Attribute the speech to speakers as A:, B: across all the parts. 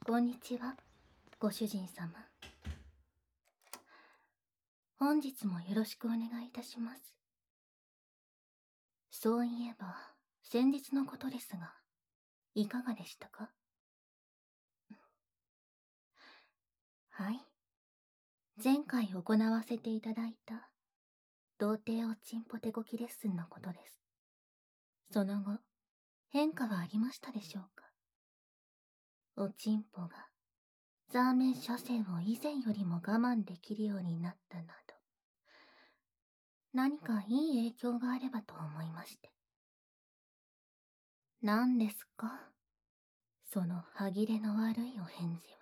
A: こんにちは、ご主人様。本日もよろしくお願いいたします。そういえば、先日のことですが、いかがでしたか？はい。前回行わせていただいた、童貞おちんぽ手こきレッスンのことです。その後、変化はありましたでしょうか？おちんぽが、ザーメン射精を以前よりも我慢できるようになったなど、何かいい影響があればと思いまして。何ですか？その歯切れの悪いお返事は。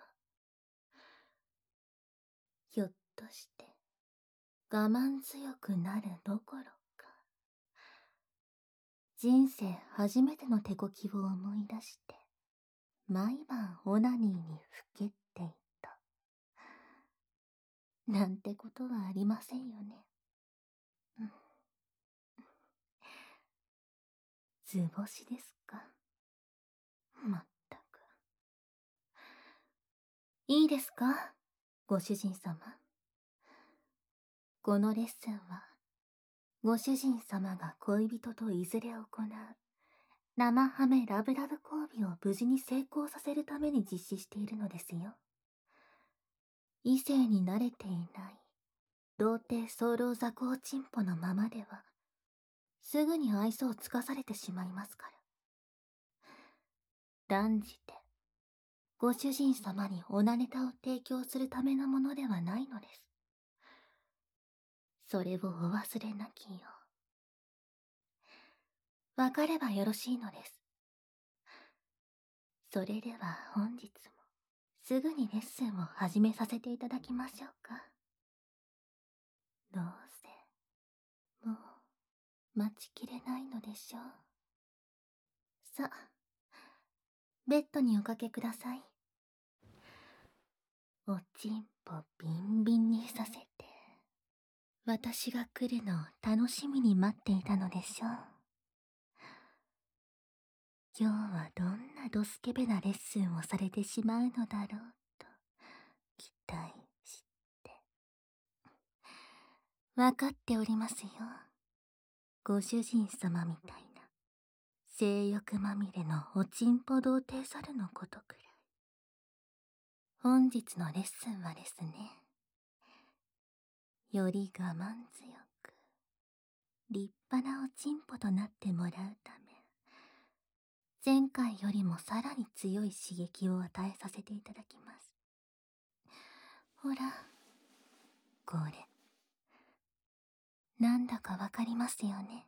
A: ひょっとして、我慢強くなるどころか、人生初めての手こきを思い出して、毎晩オナニーにふけっていた。なんてことはありませんよね。図星ですか。まったく。いいですか、ご主人様。このレッスンは、ご主人様が恋人といずれ行う、生ハメラブラブ交尾を無事に成功させるために実施しているのですよ。異性に慣れていない童貞早漏雑魚チンポのままではすぐに愛想をつかされてしまいますから。断じてご主人様にオナネタを提供するためのものではないのです。それをお忘れなきよう。わかればよろしいのです。それでは本日もすぐにレッスンを始めさせていただきましょうか。どうせもう待ちきれないのでしょう。さあ、ベッドにおかけください。おちんぽビンビンにさせて、私が来るのを楽しみに待っていたのでしょう。今日はどんなドスケベなレッスンをされてしまうのだろうと期待して。わかっておりますよ。ご主人様みたいな性欲まみれのおちんぽ童貞猿のことくらい。本日のレッスンはですね、より我慢強く立派なおちんぽとなってもらうため、前回よりもさらに強い刺激を与えさせていただきます。ほら、これなんだかわかりますよね。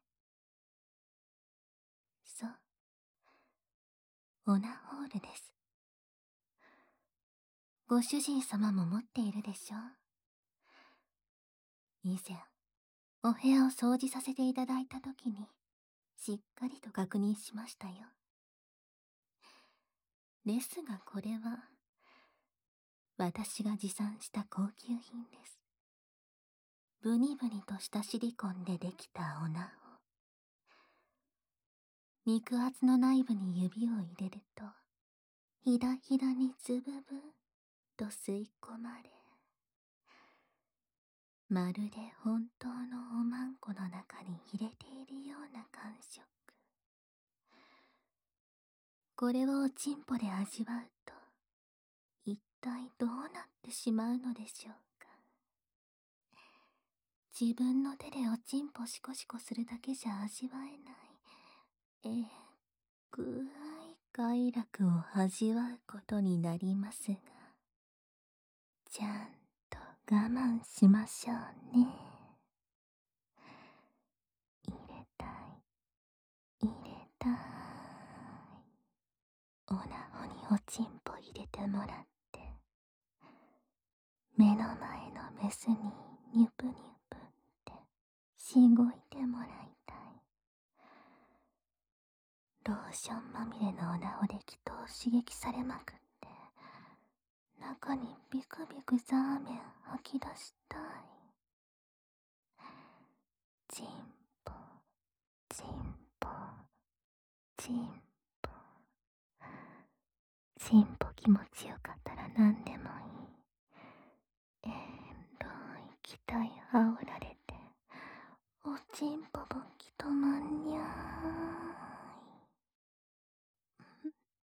A: そう、オナホールです。ご主人様も持っているでしょう。以前お部屋を掃除させていただいたときにしっかりと確認しましたよ。ですがこれは私が持参した高級品です。ブニブニとしたシリコンでできたオナホ。肉厚の内部に指を入れるとひらひらにズブブと吸い込まれ、まるで本当のおまんこの中に入れているような感触。これをおちんぽで味わうと一体どうなってしまうのでしょうか。自分の手でおちんぽシコシコするだけじゃ味わえないぐい快楽を味わうことになりますが、ちゃんと我慢しましょうね。入れたい、入れたい。オナホにおちんぽ入れてもらって、目の前のメスにニュプニュプってしごいてもらいたい。ローションまみれのオナホで気筒刺激されまくって、中にビクビクザーメン吐き出したい。チンポ、チンポ、チンポ。チンポ気持ちよかったら何でもいい。気体あおられて、おちんぽぼきとまんにゃーい。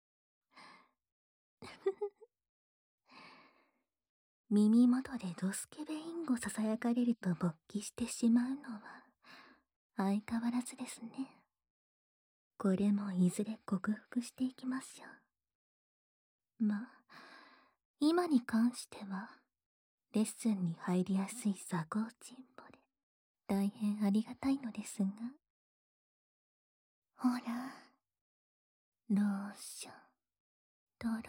A: 耳元でドスケベインゴささやかれると勃起してしまうのは相変わらずですね。これもいずれ克服していきましょう。まあ、今に関してはレッスンに入りやすい鎖高チンポで大変ありがたいのですが、ほら、ローション、ドロ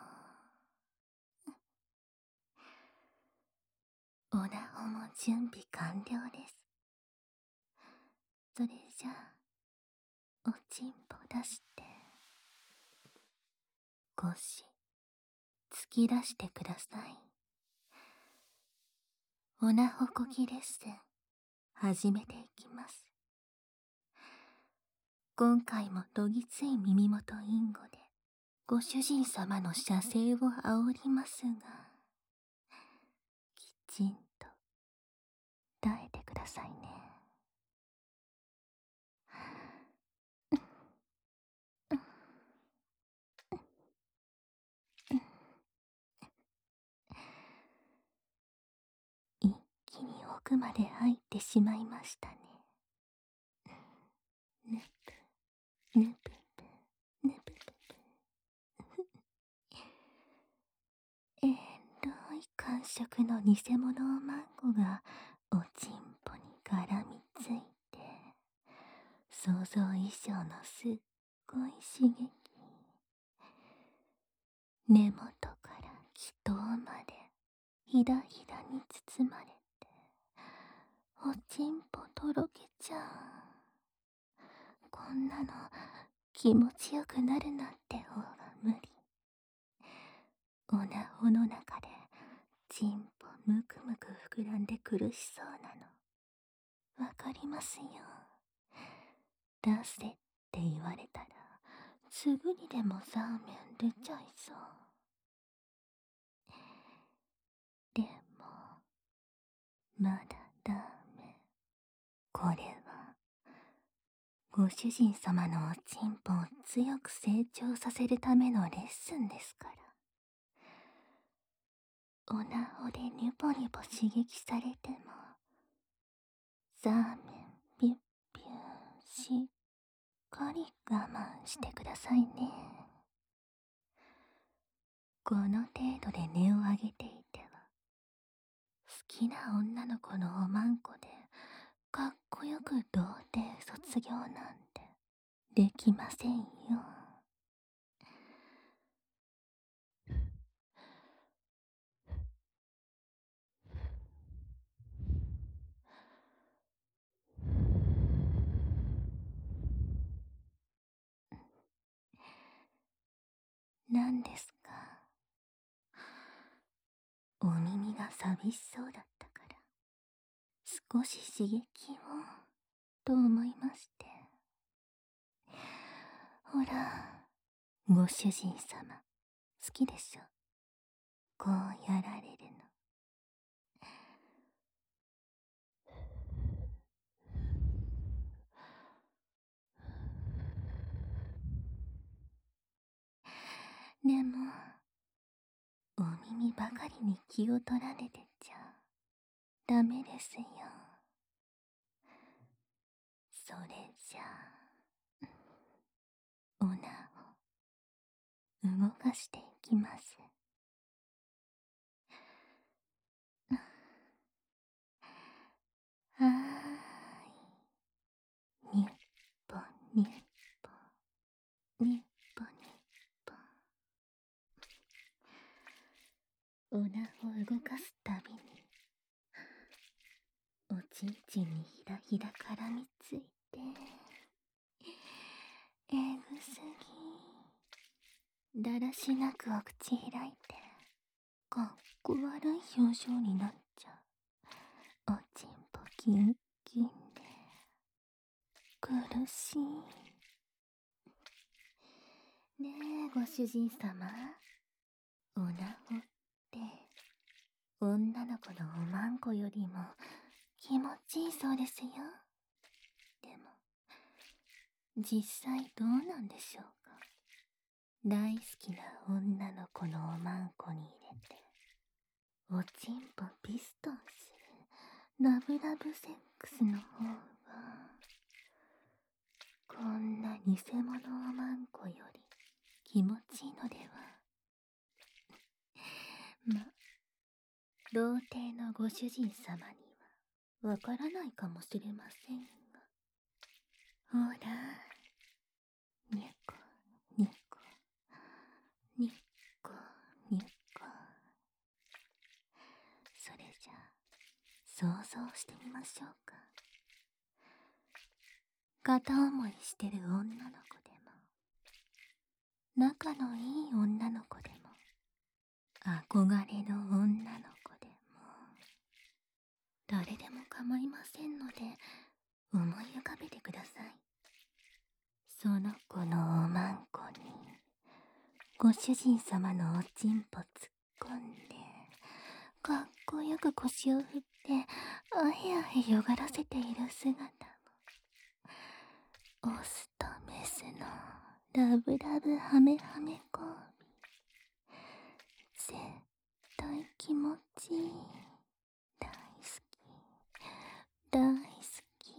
A: ー。オラホも準備完了です。それじゃあ、おちんぽ出して、腰、突き出してください。オナホコキレッスン、始めていきます。今回もどぎつい耳元インゴで、ご主人様の射精を煽りますが、きちんと耐えてくださいね。一気に奥まで入ってしまいましたね。ぬぷ、ぬぷぷ、ぬぷぷぷ。エロい感触の偽物マンゴがおちんぽに絡みついて、想像以上のすっごい刺激。根元から気頭までひだひだに包まれて、おちんぽとろけちゃう。こんなの気持ちよくなるなんて方が無理。おなほの中でちんぽむくむく膨らんで苦しそうなのわかりますよ。出せって言われたらすぐにでもザーメン出ちゃいそう。でもまだダメ。これはご主人様のおちんぽを強く成長させるためのレッスンですから。おなほでニュポニュポ刺激されてもザーメンピュッピューしっかり我慢してくださいね。この程度で音を上げていては好きな女の子のおまんこでかっこよく童貞卒業なんてできませんよ。何ですか？お耳が寂しそうだったから少し刺激をと思いまして。ほら、ご主人様好きでしょ、こうやられるの。でもお耳ばかりに気を取られてちゃダメですよ。それじゃあおなを動かしていきます。はーい、にゅっぽにゅっぽにゅっぽにゅっぽ。おなを動かすたびにおちんちんにひらひら絡みついて、えぐすぎ。だらしなくお口開いてかっこ悪い表情になっちゃう。おちんぽキンキンで苦しい。ねえご主人様、 おなほって女の子のおまんこよりも気持ちいいそうですよ。でも実際どうなんでしょうか。大好きな女の子のおまんこに入れておちんぽピストンするラブラブセックスの方がこんな偽物おまんこより気持ちいいのでは。ま、童貞のご主人様にはわからないかもしれませんが、ほら、にゃこにゃこにゃこにゃこ。それじゃ想像してみましょうか。片思いしてる女の子でも仲のいい女の子でも憧れの女の子でも誰でも構いませんので思い浮かべてください。その子のおまんこにご主人様のおちんぽ突っ込んでかっこよく腰を振ってあへあへよがらせている姿もオスとメスのラブラブハメハメ交尾絶対気持ちいい。大好き大好き。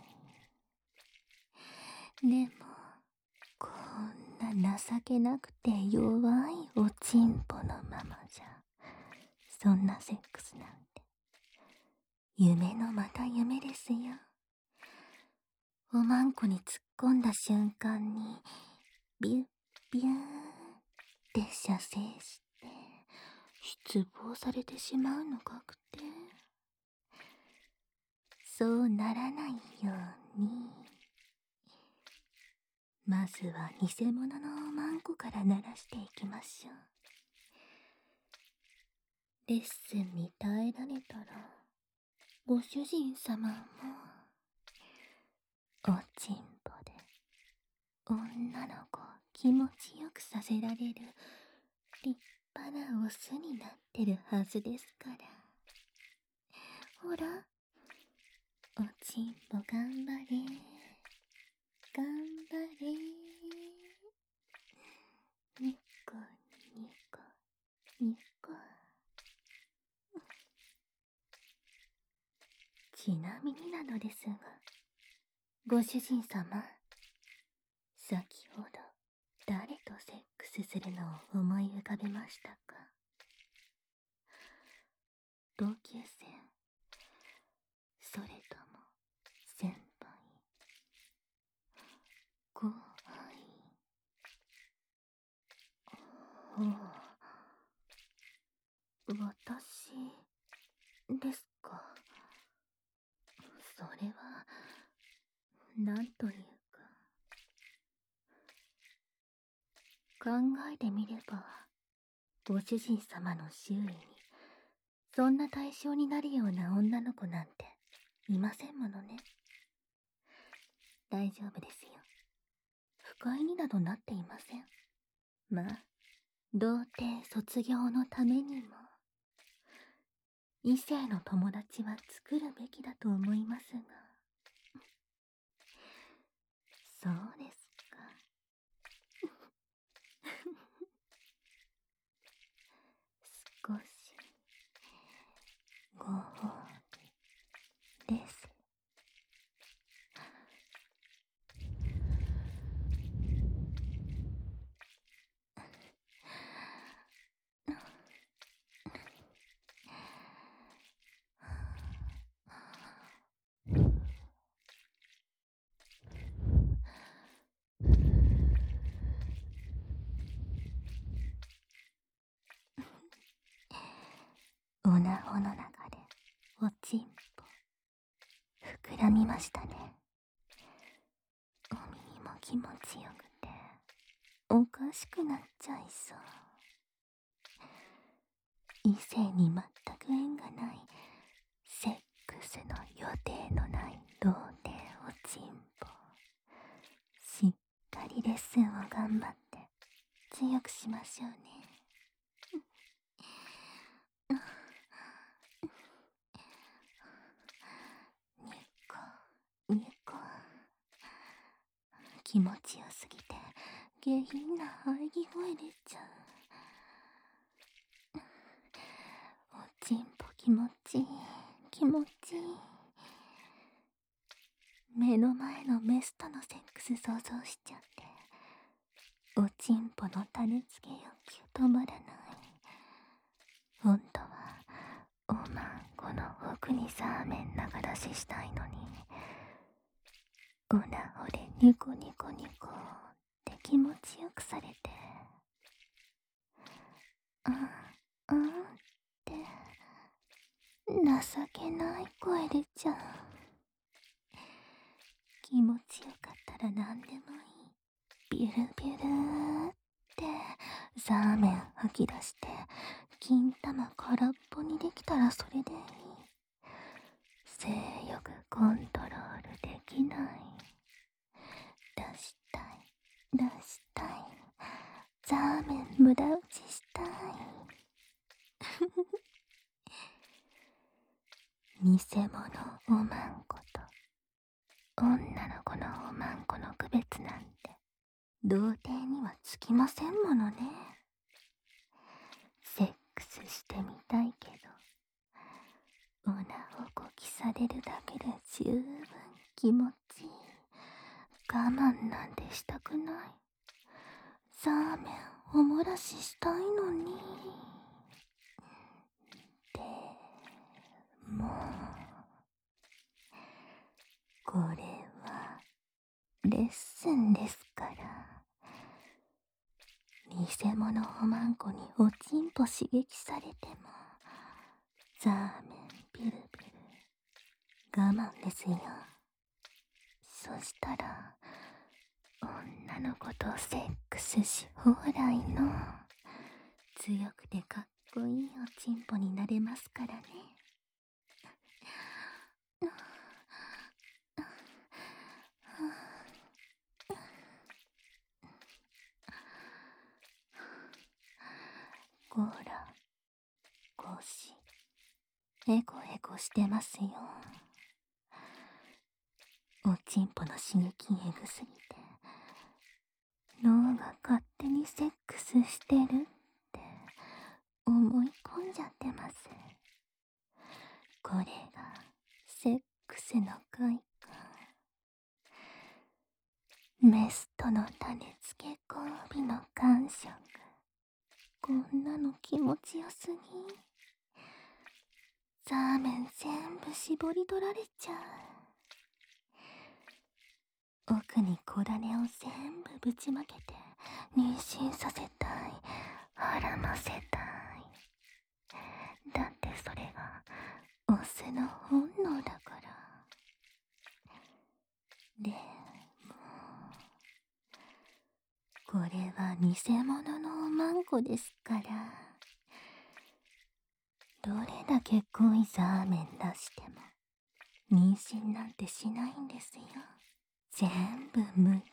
A: でもこんな情けなくて弱いおちんぽのままじゃそんなセックスなんて夢のまた夢ですよ。おまんこに突っ込んだ瞬間にビュッビューって射精して失望されてしまうのかくて、そうならないようにまずは偽物のおまんこから鳴らしていきましょう。レッスンに耐えられたらご主人様もおちんぽで女の子を気持ちよくさせられる立派なオスになってるはずですから。ほら、おちんぽ頑張れ頑張れ。にこにこにこ。ちなみになのですが、ご主人様、先ほど誰とセックスするのを思い浮かべましたか？同級生、それとも先輩、後輩。私ですか。それはなんというか、考えてみればご主人様の周囲にそんな対象になるような女の子なんていませんものね。大丈夫ですよ。不快になどなっていません。まあ、童貞卒業のためにも異性の友達は作るべきだと思いますが。そうですか。少しご褒美です。おなほの中でおちんぽ膨らみましたね。お耳も気持ちよくておかしくなっちゃいそう。異性に全く縁がないセックスの予定のない童貞おちんぽ、しっかりレッスンを頑張って強くしましょうね。 気持ちよすぎて下品な喘ぎ声出ちゃう。おちんぽ気持ちいい、気持ちいい。目の前のメスとのセックス想像しちゃって、おちんぽの種付け欲求止まらない。本当はおまんこの奥にサーメン流らししたいのに、おなほでニコニコニコって気持ちよくされて、って情けない声出ちゃう。気持ちよかったら何でもいい。ビュルビュルーってザーメン吐き出して、金玉空っぽにできたらそれでいい。性欲コントロールできない。出したい、出したい。ザーメン無駄打ちしたい。偽物おまんこと女の子のおまんこの区別なんて童貞にはつきませんものね。セックスしてみたいけど、おなほこきされるだけで十分気持ちいい。我慢なんてしたくない。ザーメンおもらししたいのに。でもこれはレッスンですから。偽物おまんこにおちんぽ刺激されてもザーメンピルピル我慢ですよ。そしたら女の子とセックスし放題の強くてかっこいいおちんぽになれますからね。こら、腰エコエコしてますよ。おちんぽの刺激エグすぎて脳が勝手にセックスしてるって思い込んじゃってます。これがセックスの快感。メスとの種付け交尾の感触。こんなの気持ちよすぎ。ザーメン全部絞り取られちゃう。奥に小種を全部ぶちまけて妊娠させたい。はらませたい。だってそれがオスの本能だから。でもこれは偽物のおまんこですから、どれだけ濃いザーメン出しても妊娠なんてしないんですよ。全部無駄。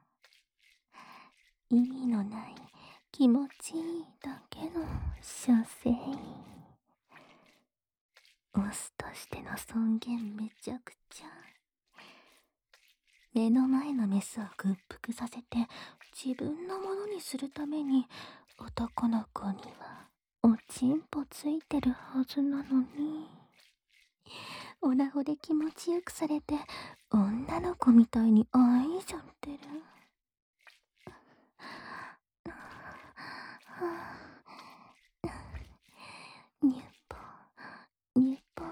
A: 意味のない気持ちいいだけの射精。オスとしての尊厳めちゃくちゃ。目の前のメスを屈服させて自分のものにするために男の子にはおちんぽついてるはずなのに、おなほで気持ちよくされて女の子みたいに愛いちゃってる。ニュッポニュッポ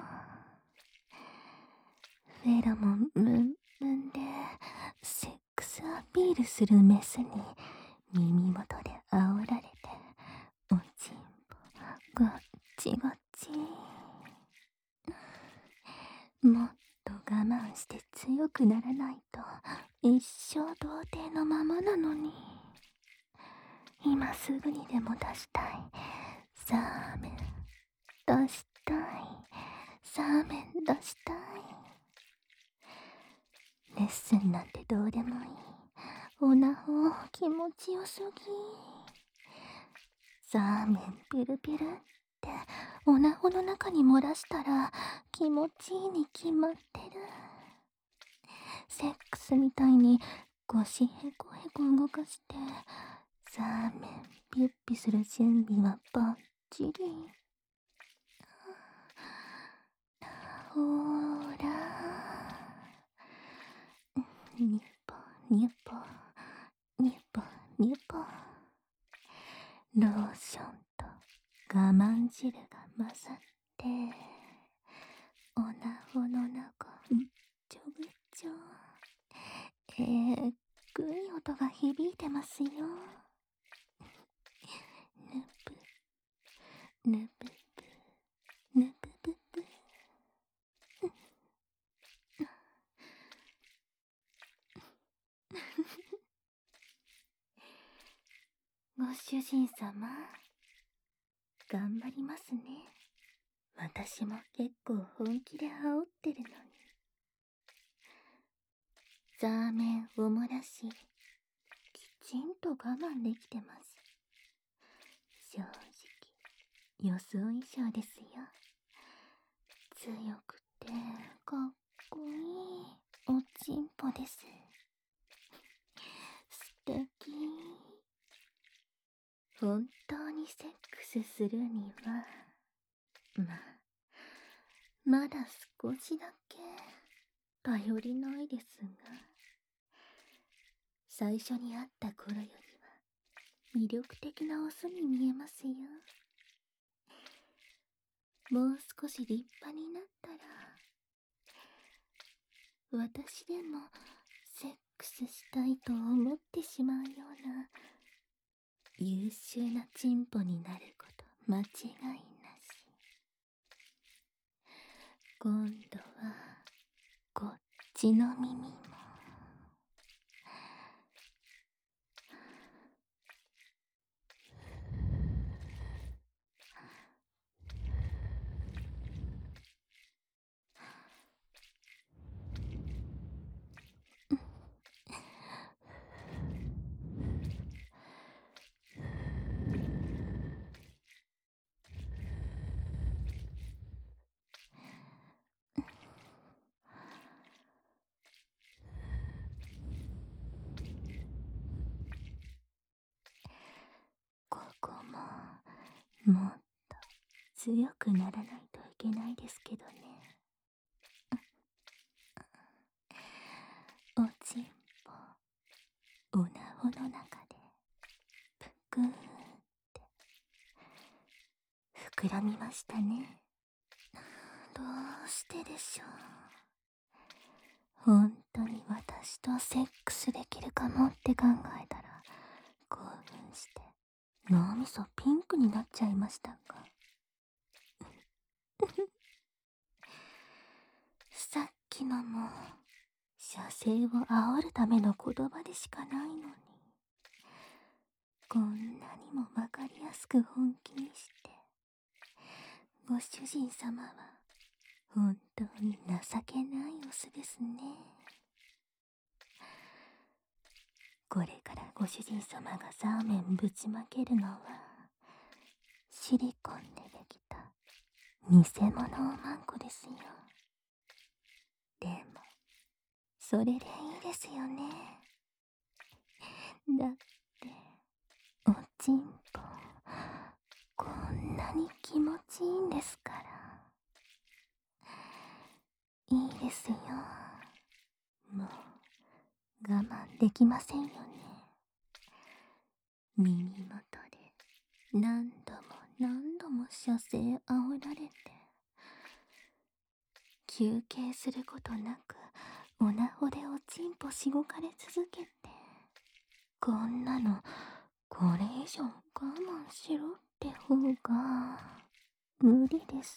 A: フェロモンムンムンでセックスアピールするメスに耳元で煽られておちんぽガッチガチ。もっと我慢して強くならないと一生童貞のままなのに。今すぐにでも出したい。ザーメン出したい。ザーメン出したい。レッスンなんてどうでもいい。おなほ気持ちよすぎ。ザーメンピルピルっておなほの中に漏らしたら気持ちいいに決まってる。セックスみたいに腰へこへこ動かして、さあめんピュッピする準備はバッチリ。ほーらニュポニュポニュポニュポ、ローションと我慢汁が混ざって、おなほの中ぐっちょぐっちょ、ぐい音が響いてますよ。ぬぷぬぷぷぬぷぷぷ。ご主人様、頑張りますね。私も結構本気で煽ってるのに。ザーメンおもらし、きちんと我慢できてます。正直、予想以上ですよ。強くてかっこいいおちんぽです。素敵。本当にセックスするには、まだ少しだけ頼りないですが、最初に会った頃よりは魅力的なオスに見えますよ。もう少し立派になったら、私でもセックスしたいと思ってしまうような優秀なチンポになること間違いなし。今度はこっちの耳も。ここももっと強くならないといけないですけどね。おちんぽ、おなほの中でぷくーって膨らみましたね。どうしてでしょう。本当に私とセックスできるかもって考えたら興奮して脳みそピンクになっちゃいましたがさっきのも射精を煽るための言葉でしかないのに、こんなにもわかりやすく本気にして、ご主人様は本当に情けないオスですね。これからご主人様がザーメンぶちまけるのはシリコンでできた偽物おまんこですよ。でもそれでいいですよね。だっておちんぽこんなに気持ちいいんですから。いいですよ。もう我慢できませんよね。耳元で何度も何度も射精煽られて、休憩することなくおなほでおちんぽしごかれ続けて、こんなのこれ以上我慢しろって方が無理です。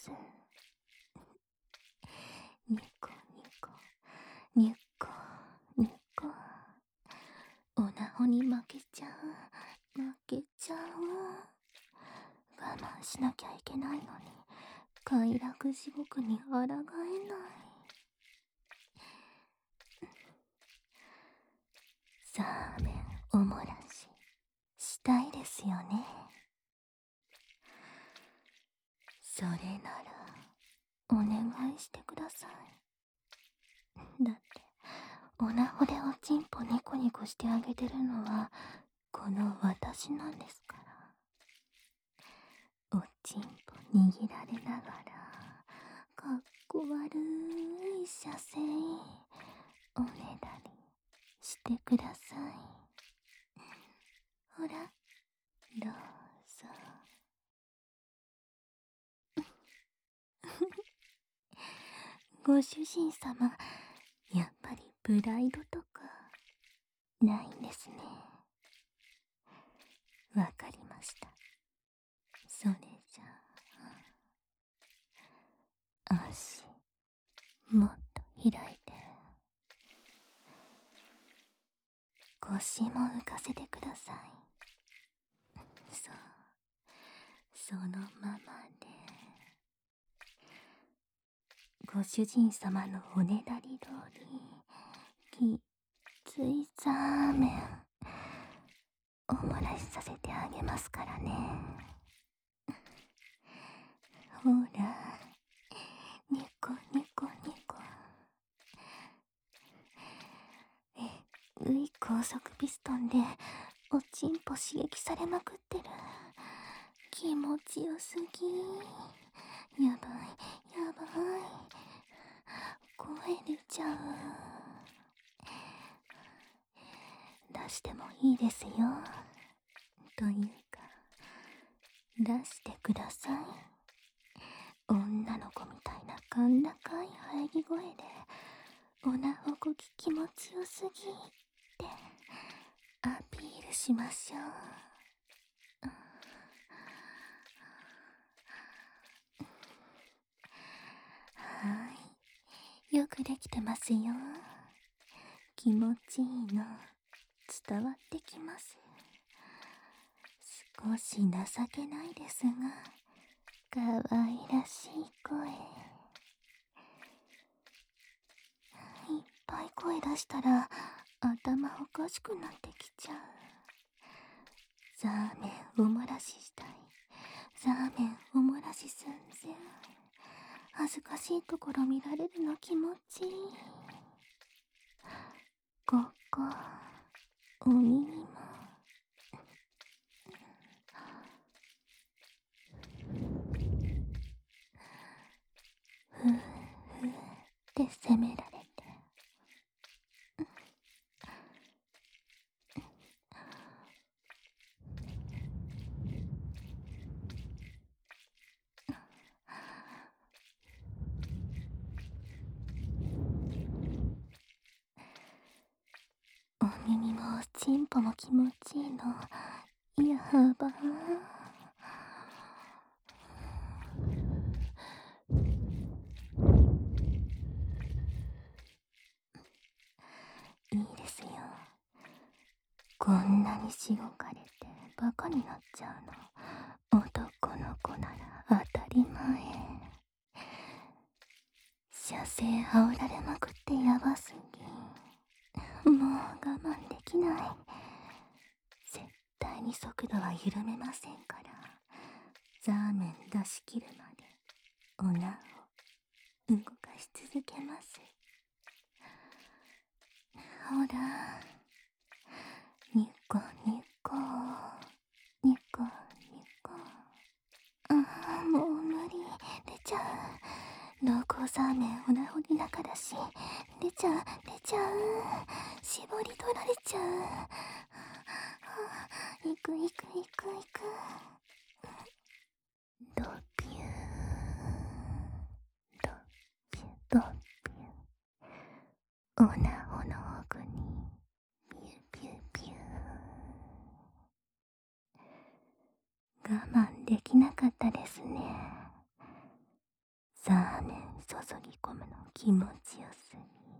A: ニコニコニコニコ、おなほに負けちゃう負けちゃう。我慢しなきゃいけないのに快楽地獄に抗えない。ザーメンおもらししたいですよね。それならお願いしてください。だってオナホでおちんぽニコニコしてあげてるのはこの私なんですから。おちんぽ握られながらかっこ悪い射精おねだりしてください。ほらどうぞ。ご主人様、やっぱりプライドとかないんですね。わかりました。それじゃあ足もっと開いて腰も浮かせてください。そう、そのままでご主人様のおねだり通りきっついザーメンお漏らしさせてあげますからね。ほらニコニコニコ。高速ピストンでおちんぽ刺激されまくってる。気持ちよすぎ。やばいやばい、声出ちゃう。出してもいいですよ。というか出してください。女の子みたいな甲高い喘ぎ声でおなほこき気持ちよすぎってアピールしましょう。はい、よくできてますよ。気持ちいいの伝わってきます。少し情けないですがかわいらしい声。いっぱい声出したら頭おかしくなってきちゃう。ザーメンお漏らししたい。ザーメンお漏らし寸前。恥ずかしいところ見られるの気持ちいい。ここお耳もふうふうって責められて、お耳もおちんぽも気持ちいいのやばー。いいですよ。こんなにしごかれてバカになっちゃうの男の子なら当たり前。射精煽られまくってやばすぎ。もう我慢できない。絶対に速度は緩めませんから。ザーメン出し切るまでおなを動かし続けます。ほらニコニコニコニコ。ああもう無理。出ちゃう。濃厚ザーメンおなほり中だし出ちゃう。絞り取られちゃう。いくいくいくいく。ドピュードピュドピュ。おなほの奥にピュピュピュ。我慢できなかったですね。ザーメン注ぎ込むの気持ちよす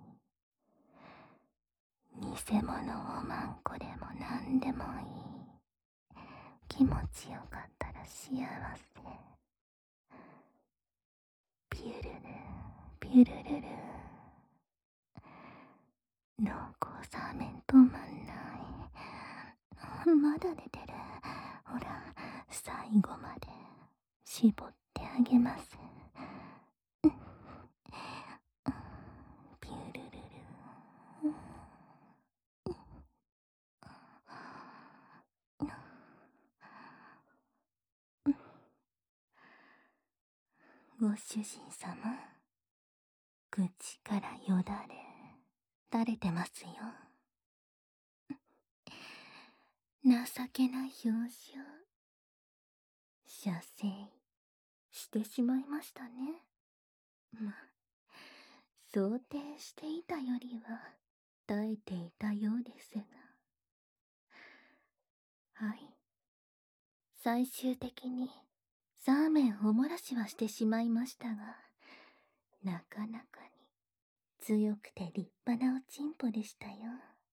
A: ぎ。偽物をまんこでもなんでもいい。気持ちよかったら幸せ。ピュルルピュルルル。濃厚ザーメン止まんない。まだ出てる。ほら最後まで絞ってあげます。ピュルルルご主人様、口からよだれ垂れてますよ。情けない表情、射精してしまいましたね。ま、想定していたよりは耐えていたようですが。はい。最終的にザーメンおもらしはしてしまいましたが、なかなかに強くて立派なおちんぽでしたよ。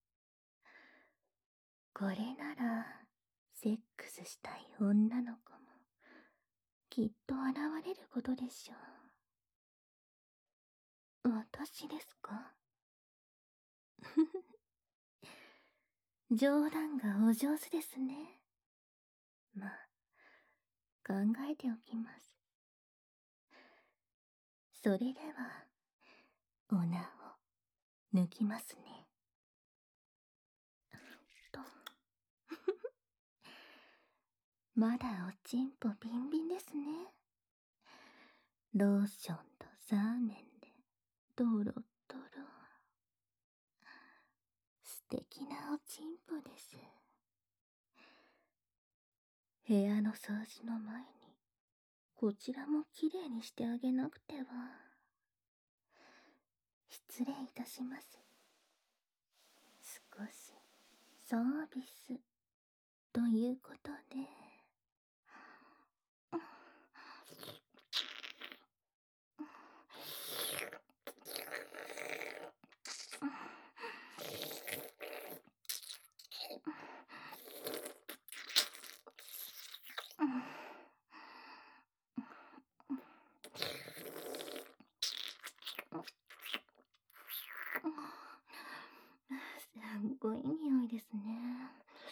A: これならセックスしたい女の子もきっと現れることでしょう。私ですか？冗談がお上手ですね。まあ、考えておきます。それではおなを抜きますね。とまだおちんぽビンビンですね。ローションとザーメンでドロドロ。素敵なおちんぽです。部屋の掃除の前にこちらもきれいにしてあげなくては。失礼いたします。少しサービスということで。すっごい匂いですね。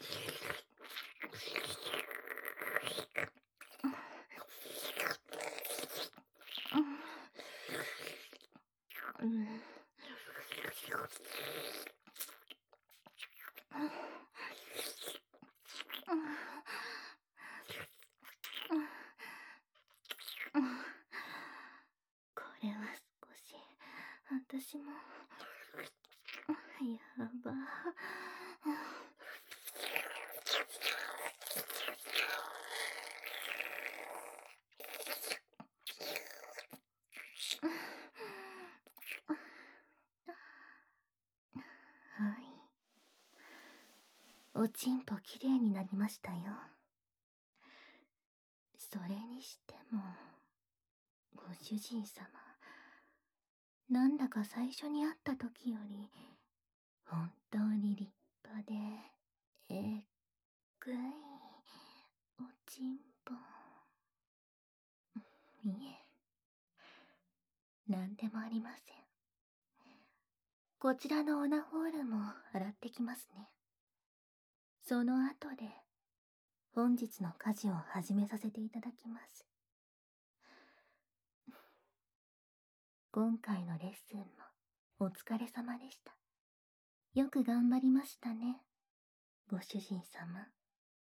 A: これは少し私もやば。はい。おちんぽきれいになりましたよ。それにしても、ご主人様、なんだか最初に会った時より、本当に立派で、えっぐい、おちんぽ。いえ、なんでもありません。こちらのオナホールも洗ってきますね。その後で、本日の家事を始めさせていただきます。今回のレッスンもお疲れ様でした。よく頑張りましたね、ご主人様。